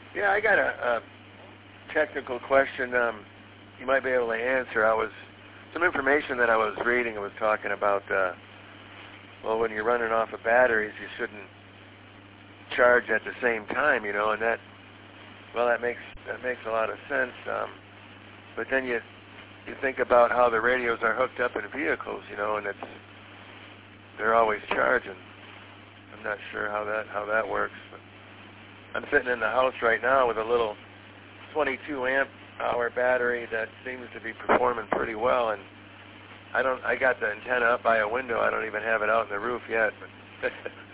Yeah, I got a technical question you might be able to answer. Some information that I was reading was talking about, well, when you're running off of batteries, you shouldn't charge at the same time, and that makes a lot of sense. But then you think about how the radios are hooked up in vehicles, and they're always charging. I'm not sure how that works. But I'm sitting in the house right now with a little 22 amp hour battery that seems to be performing pretty well, and I got the antenna up by a window. I don't even have it out in the roof yet, but